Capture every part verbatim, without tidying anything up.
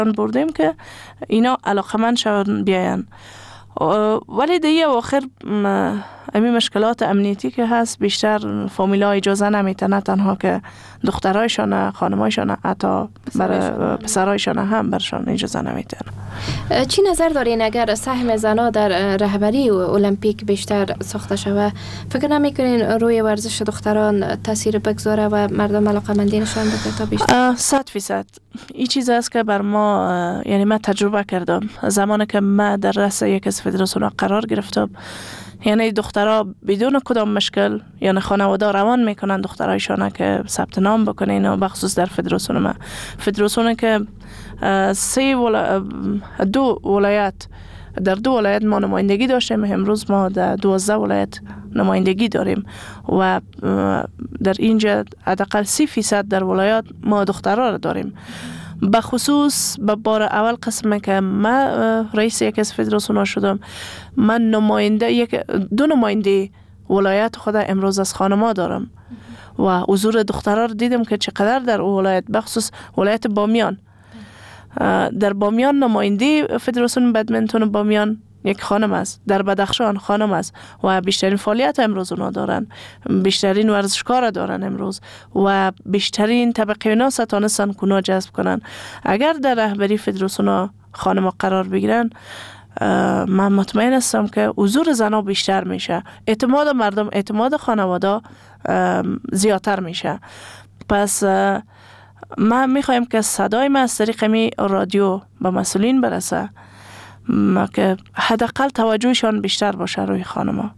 بردیم که اینا علاقمند شون بیاین. ولی دیگه آخر امی مشکلات امنیتی که هست بیشتر فامیلا اجازه نمیتونه، تنها که دخترایشان خانمایشان حتی برای پسرایشان هم برشان اجازه نمیتونه. چی نظر دارین اگر سهم زنها در رهبری المپیک بیشتر ساخته شود؟ فکر نمیکنین روی ورزش دختران تاثیر بگذاره و مردم علاقمندی نشان بده تا بیشتر؟ صد فیصد این چیز است که بر ما، یعنی من تجربه کردم زمانی که من در رأس یک از فدراسیون قرار گرفتم، یعنی دخترها بدون کدام مشکل، یعنی خانواده روان میکنن دخترایشان که ثبت نام بکنین، و بخصوص در فدراسیون ما فدراسیون که سه ولا... دو ولایت در دو ولایت ما نمایندگی داشتیم، امروز ما در دوازده ولایت نمایندگی داریم و در اینجا حداقل سی فیصد در ولایات ما دخترها را داریم. بخصوص به بار اول قسمه که من رئیس یک از فدراسیون شدم، من نماینده یک دو نماینده ولایت خود امروز از خانما دارم و حضور دخترها رو دیدم که چقدر در ولایت، بخصوص ولایت بامیان، در بامیان نماینده فدراسیون بدمنتون بامیان یک خانم است، در بدخشان خانم است و بیشترین فعالیت امروز اونا دارن، بیشترین ورزشکار دارن امروز و بیشترین طبقه ناس تانستن کنا جذب کنن. اگر در رهبری فدراسیون خانم قرار بگیرن، من مطمئن هستم که حضور زنها بیشتر میشه، اعتماد مردم، اعتماد خانواده زیادتر میشه. پس ما میخوایم که صدای ما از طریق می رادیو به مسئولین برسه که حداقل توجهشان بیشتر باشه روی خانما،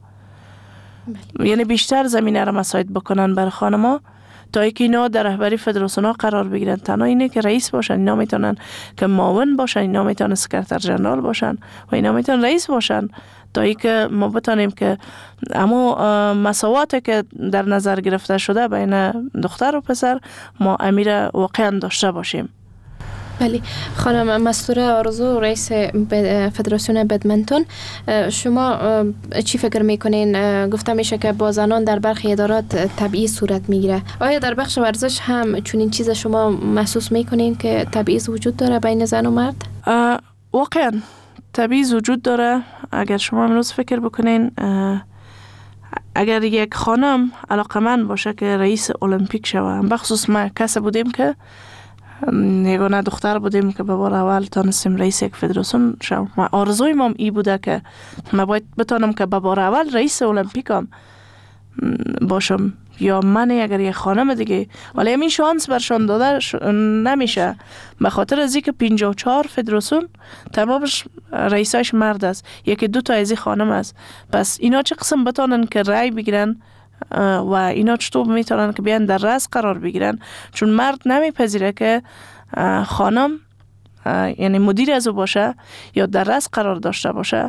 یعنی بیشتر زمینه را مساعد بکنن بر خانما تا اینکه اینا در رهبری فدراسیون قرار بگیرن. تنها اینه که رئیس باشن، اینا میتونن که معاون باشن، اینا میتونن سکرتر ژنرال باشن و اینا میتونن رئیس باشن، تا اینکه ما بتونیم که اما مساواتی که در نظر گرفته شده بین دختر و پسر ما امیر واقعا داشته باشیم. بله خانم مستوره آرزو، رئیس فدراسیون بدمنتون، شما چی فکر میکنین؟ گفته میشه که با زنان در برخی ادارات تبعیض صورت میگیره. آیا در بخش ورزش هم چون این چیز شما محسوس میکنین که تبعیض وجود داره بین زن و مرد؟ واقعا تبعیض وجود داره. اگر شما امروز فکر بکنین، اگر یک خانم علاقمند باشه که رئیس المپیک شوه، بخصوص ما کسی بودیم که یگانه دختر بودیم که به بار اول تانستیم رئیس یک فدراسیون شوم. ما آرزوی ما ای بوده که ما باید بتانم که به بار اول رئیس المپیکم باشم، یا من اگر یک خانم دیگه، ولی همین شانس برشان داده نمیشه به خاطر از اینکه پنجاه و چهار فدراسیون تمامش رئیساش مرد است، یکی دو تا از این خانم است. پس اینا چه قسم بتانن که رأی بگیرن و اینا چطور میتونن که بیان در رأس قرار بگیرن؟ چون مرد نمیپذیره که خانم یعنی مدیر از او باشه یا در رأس قرار داشته باشه،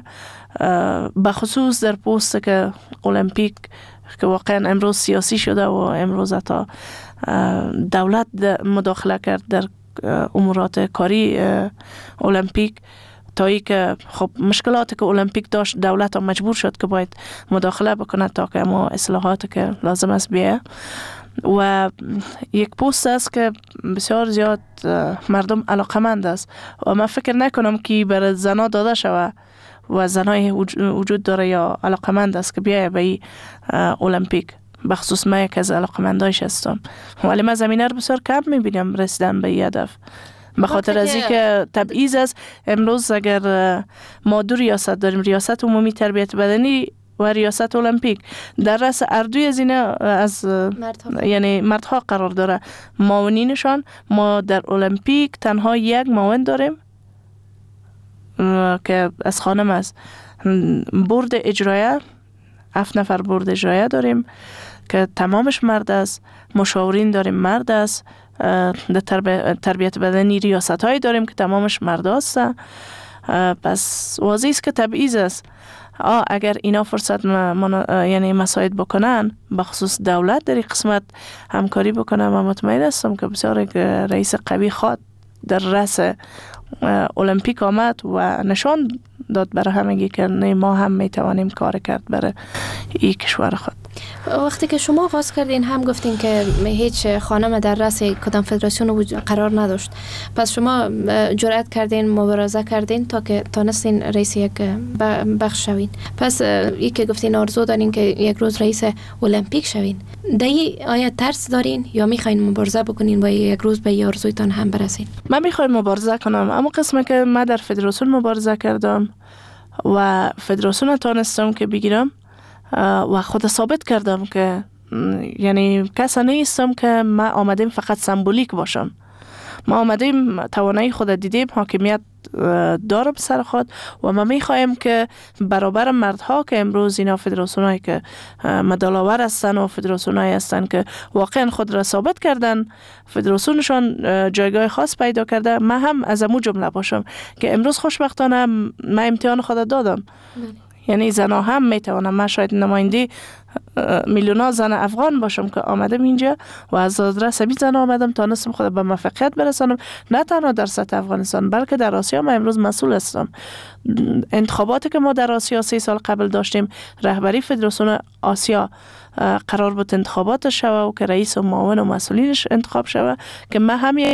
بخصوص در پست که المپیک که واقعا امروز سیاسی شده و امروز تا دولت مداخله کرد در امورات کاری المپیک، تا ای که خب مشکلاتی که المپیک داشت دولت هم مجبور شد که باید مداخله بکنه تا که اما اصلاحاتی که لازم است بیه. و یک پست است که بسیار زیاد مردم علاقمند است و من فکر نکنم که برای زنا داده شوه و زنای وجود داره یا علاقمند است که بیایه به این المپیک. بخصوص من یک از علاقمندایش هستم، ولی من زمینه رو بسیار کم میبینم رسیدن به این هدف، به خاطر از اینکه تبعیض است. امروز اگر ما دو ریاست داریم، ریاست عمومی تربیت بدنی و ریاست المپیک، در رأس اردوی از اینا از مردها. یعنی مردها قرار داره معاونینشان. ما در المپیک تنها یک معاون داریم که از خانم است. بورد اجرایه، هفت نفر بورد اجرایه داریم که تمامش مرد است. مشاورین داریم مرد است. در تربیت بدنی ریاست هایی داریم که تمامش مرد است. پس واضح است که تبعیض است. آه اگر اینا فرصت من یعنی مساعد بکنن، بخصوص دولت در این قسمت همکاری بکنن، من مطمئن هستم که بسیار رئیس قوی خواد در رأس المپیک آمد و نشان داد برای همگی که نه ما هم میتوانیم کار کرد برای این کشور خود. وقتی که شما آغاز کردین هم گفتین که هیچ خانم در رأس کدام فدراسیون قرار نداشت، پس شما جرأت کردین، مبارزه کردین تا که تانستین رئیس یک بخش شوین. پس ای که گفتین آرزو دارین که یک روز رئیس المپیک شوین، دایی آیا ترس دارین یا میخواین مبارزه بکنین و یک روز به این آرزویتان هم برسین؟ من میخوایم مبارزه کنم، اما قسمه که من در فدراسیون مبارزه کردم و فدراسیون تانستم که بگیرم و خود ثابت کردم که یعنی کسی نیستم که ما آمدیم فقط سمبولیک باشم. ما آمدیم توانایی خود دیدیم، حاکمیت دارم سر خود و ما میخوایم که برابر مردها که امروز اینا فدراسیون هایی که مدالاور هستن و فدراسیون هایی هستن که واقعا خود را ثابت کردن، فدراسیونشان جایگاه خاص پیدا کرده، ما هم از امو جمله باشم که امروز خوشبختانه ما امتحان خود دادم. یعنی زنها هم میتوانم، من شاید نماینده میلیونا زن افغان باشم که آمدم اینجا و از آدرس همین زن آمدم تا نستم خود به موفقیت برسانم، نه تنها در سطح افغانستان بلکه در آسیا. من امروز مسئول هستم. انتخاباتی که ما در آسیا سه سال قبل داشتیم، رهبری فدراسیون آسیا قرار بود انتخابات شوه و که رئیس و معاون و مسئولینش انتخاب شوه که من همین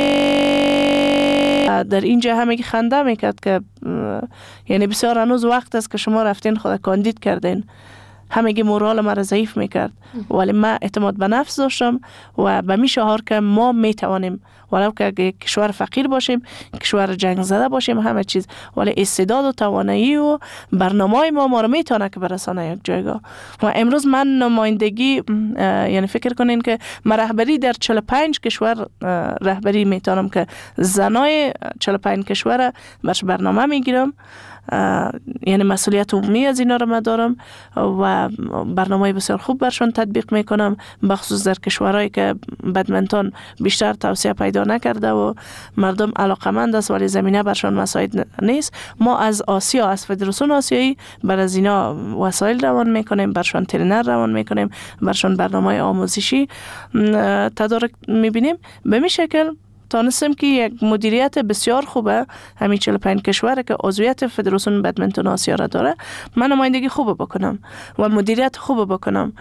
در اینجا همگی خنده میکرد که یعنی بسیار هنوز وقت است که شما رفتین خود کاندید کردین. همگی مورال ما را ضعیف میکرد، ولی ما اعتماد به نفس داشتم و به می شعار که ما میتوانیم ولو که کشور فقیر باشیم، کشور جنگ زده باشیم، همه چیز، ولی استعداد و توانایی و برنامه ما ما رو میتونه که برسانه یک جایگاه. و امروز من نمایندگی یعنی فکر کنین که من رهبری در چهل و پنج کشور رهبری میتونم که زنای چهل و پنج کشور برش برنامه میگیرم، یعنی مسئولیت عمومی از اینا رو من دارم و برنامه بسیار خوب برشان تطبیق میکنم، بخصوص در کشورهایی که بدمنتون بیشتر توسعه پیدا نکرده و مردم علاقمند است ولی زمینه برشان مساعد نیست. ما از آسیا، از فدراسیون آسیایی بر از اینا وسایل روان میکنیم، برشان ترینر روان میکنیم، برشان برنامه آموزشی تدارک میبینیم. به می شکل تانستم که یک مدیریت بسیار خوبه همین چهل و پنج کشور که عضویت فدراسیون بدمنتون آسیا را داره، من نمایندگی خوب بکنم و مدیریت خوب بکنم.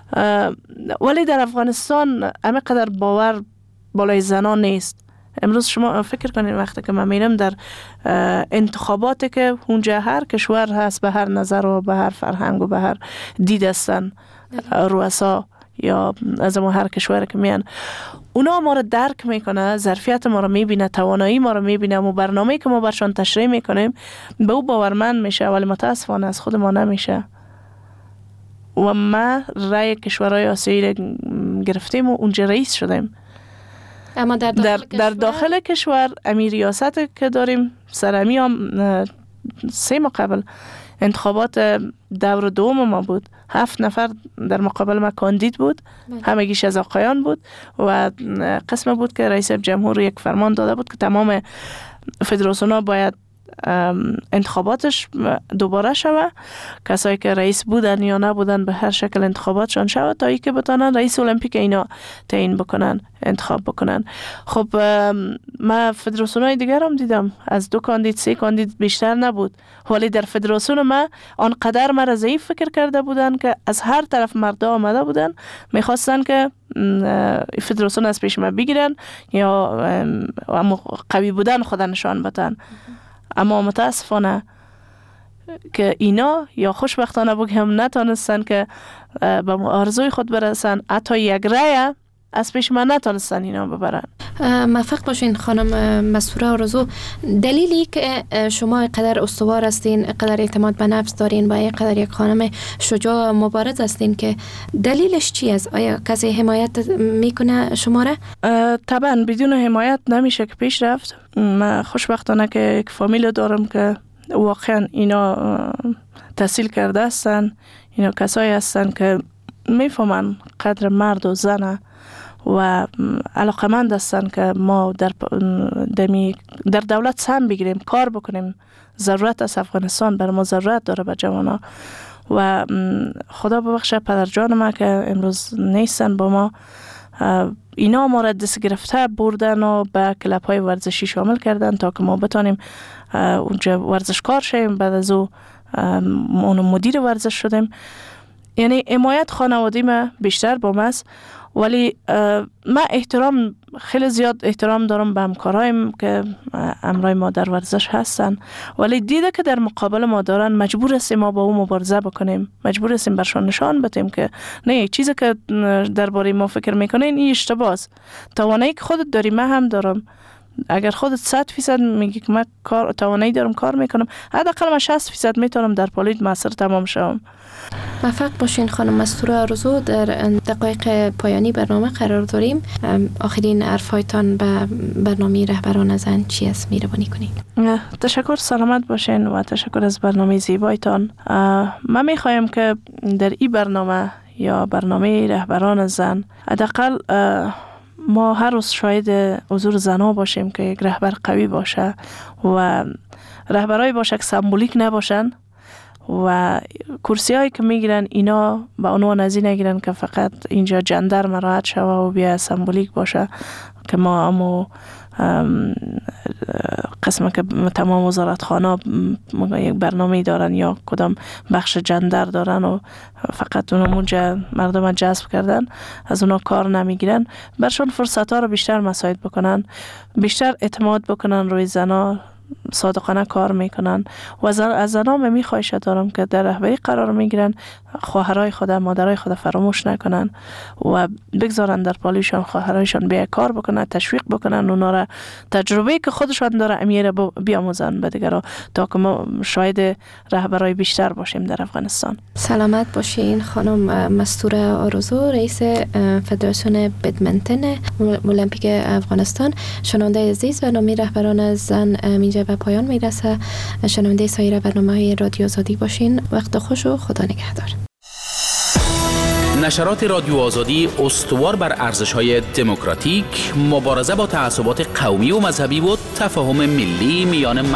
ولی در افغانستان همه قدر باور بالای زنان نیست. امروز شما فکر کنید وقتی که من میرم در انتخاباتی که اونجا هر کشور هست به هر نظر و به هر فرهنگ و به هر دید هستن رؤسا یا از ما هر کشور که میان، اونا ما رو درک میکنه، ظرفیت ما رو میبینه، توانایی ما رو میبینه و برنامه‌ای که ما برشان تشریح میکنیم به او باورمند میشه، ولی متاسفانه از خود ما نمیشه. و ما رای کشورهای آسیایی گرفتیم و اونجا رئیس شدیم. اما در داخل, در, کشور؟ در داخل کشور امی ریاست که داریم سرمی هم سه ماه قبل انتخابات دور دوم ما بود، هفت نفر در مقابل ما کاندید بود، همگیش از آقایان بود و قسم بود که رئیس جمهور یک فرمان داده بود که تمام فدراسیون ها باید انتخاباتش دوباره شوه، کسایی که رئیس بودن یا نبودن به هر شکل انتخاباتشان شوه تا ای که بتانن رئیس المپیک اینا تعیین بکنن، انتخاب بکنن. خب من فدراسیون های دیگر هم دیدم از دو کاندید سه کاندید بیشتر نبود، ولی در فدراسیون ما آنقدر مرا ضعیف فکر کرده بودن که از هر طرف مردا آمده بودن میخواستن که فدراسیون از پیش ما بگیرن یا قوی بودن خود نشان بدن. اما متاسفانه که اینا یا خوشبختانه بگم نتانستن که به آرزوی خود برسن، حتی یک رای از پیش من نتانستن اینا ببرن. موفق باشین خانم مسطوره آرزو. دلیلی که شما قدر استوار هستین، قدر اعتماد به نفس دارین و قدر یک خانم شجاع مبارز هستین که دلیلش چی است؟ آیا کسی حمایت میکنه شما را؟ طبعا بدون حمایت نمیشه که پیش رفت. من خوشبختانه که یک فامیل دارم که واقعا اینا تحصیل کرده هستن، اینا کسایی هستن که میفهمن قدر مرد و زنه و علاقمند هستن که ما در دمی در دولت سهم بگیریم، کار بکنیم. ضرورت از افغانستان بر ما ضرورت داره به جوانا و خدا ببخشه پدر جان ما که امروز نیستن با ما، اینا ما را دست گرفته بردن و به کلب های ورزشی شامل کردن تا که ما بتانیم اونجا ورزشکار شیم. بعد از او اون مدیر ورزش شدیم. یعنی حمایت خانوادی ما بیشتر با ماست، ولی من احترام خیلی زیاد احترام دارم به همکارایم که همراه ما در ورزش هستن، ولی دیده که در مقابل ما دارن مجبور هستیم ما با او مبارزه بکنیم، مجبور هستیم برشان نشان بدیم که نه، چیزی که درباره ما فکر میکنین این اشتباهه. توانایی که خودت داری من هم دارم. اگر خودت صد فیصد میگی که من کار توانایی دارم کار میکنم، حداقل من شصت فیصد میتونم در پالیت مؤثر تمام شوم. موفق باشین خانم مستوره آرزو. در دقایق پایانی برنامه قرار داریم. آخرین حرفایتان به برنامه رهبران زن چی است میربانی کنین؟ تشکر، سلامت باشین و تشکر از برنامه زیبایتان. من میخوایم که در این برنامه یا برنامه رهبران زن حداقل ما هر روز شاید حضور زنها باشیم که یک رهبر قوی باشه و رهبرای باشه که سمبولیک نباشن و کرسی هایی که میگیرن اینا به عنوان از این نگیرن که فقط اینجا جندر مراحت شوه و بیا سمبولیک باشه که ما امو قسمه که تمام وزارت خانه یک برنامه دارن یا کدام بخش جندر دارن و فقط اونجا مردم جذب کردن، از اونا کار نمیگیرن. برشون فرصت ها رو بیشتر مساعد بکنن، بیشتر اعتماد بکنن روی زنا، صادقانه کار میکنن و از زنام میخواهش دارم که در رهبری قرار میگیرن خواهرای خود، مادرای خود فراموش نکنن و بگذارن در پالیشان خواهرایشان بیا کار بکنن، تشویق بکنن اونا را، تجربه که خودشان داره امیر بیاموزن به دیگران تا که ما شاید رهبرای بیشتر باشیم در افغانستان. سلامت باشین خانم مستوره آرزو، رئیس فدراسیون بدمنتون المپیک افغانستان. شنونده عزیز، برنامه رهبران زن اینجا به پایان میرسه. شنونده سایر برنامه‌های رادیو آزادی باشین. وقت خوش و خدا نگهدار. نشرات رادیو آزادی استوار بر ارزش‌های دموکراتیک، مبارزه با تعصبات قومی و مذهبی و تفاهم ملی میان